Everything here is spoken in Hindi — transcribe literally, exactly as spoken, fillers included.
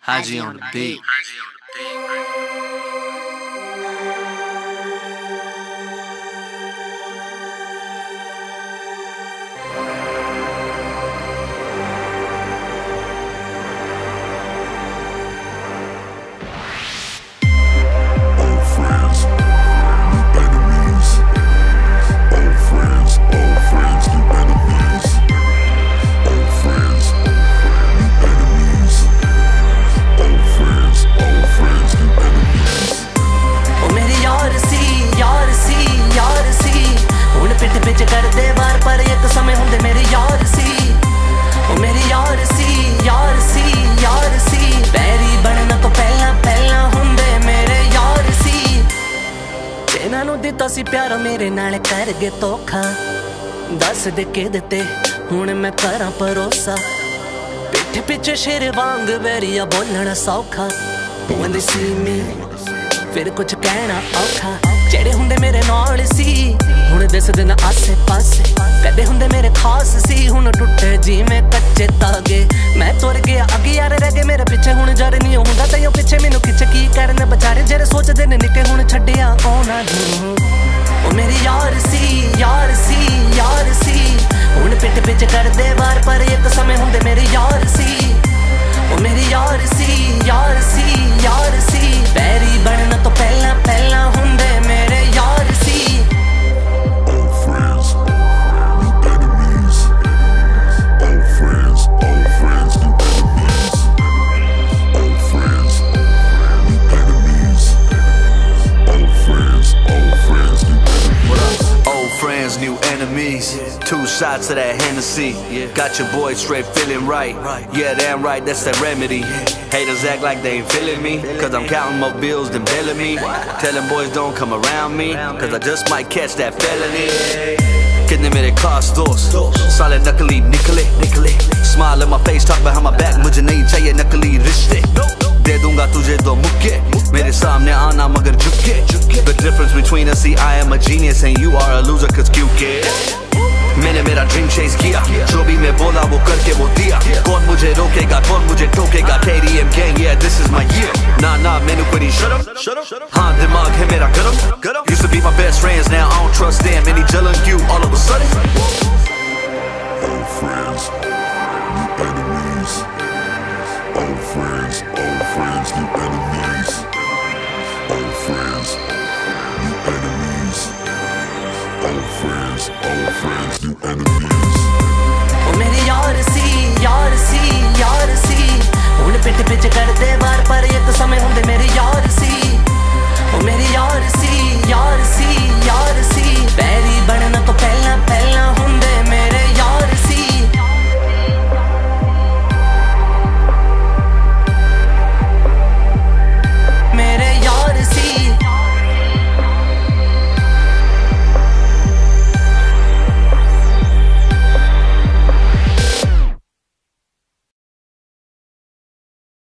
Haji on the beat. दिता सी प्यार मेरे नाल कर गए धोखा दस दे के दिते हुण मैं करा भरोसा पिठ पिछे शेर वांग बैरिया बोलना सौखा when they see me फिर कुछ कहना औखा जेड़े हुंदे मेरे नाल सी हुण दिसदे न आसे पासे कदे हुंदे मेरे खास सी हुण टुटे जिवें कच्चे तागे मैं तुर गया अगे यार रह गए मेरे पिछे हुण जर नहीं हुंदा ते पिछे मैनू खिच की करन बेचारे जेड़े सोचदे ने निके हुण छड्डिया औना ओ मेरी यार सी यार सी यार सी हुण पिट पिच करदे वार पर एक समय हुंदे मेरे यार सी ओ मेरी यार सी यार सी यार सी बैरी बनना तो पहला पहला हुंदे मेरे यार सी Old friends, new enemies. Old friends, old friends, new enemies. Old friends, new enemies. Old friends, old friends, new enemies. What up? Old friends, new enemies. Two shots of that Hennessy. Got your boy straight feeling right. Yeah, damn right, that's that remedy. Haters act like they ain't feeling me, cause I'm counting more bills than billing me. Telling boys don't come around me, cause I just might catch that felony. कितने मेरे खास दोस्त साले नकली निकले निकले smile on my face talk behind my back मुझे नहीं चाहिए नकली रिश्ते दे दूंगा तुझे दो मुक्के मेरे सामने आना मगर झुके The difference between us, see I am a genius and you are a loser cause क्यों के मैंने मेरा ड्रीम चेस किया जो भी मैं बोला वो करके वो दिया कौन मुझे रोकेगा कौन मुझे टोकेगा K D M gang yeah this is my year nah nah मैंने कोई नहीं shut up shut up हाँ दिमाग है मेरा गरम Used to be my best friends now I don't trust them any जलन क्यों all of a sudden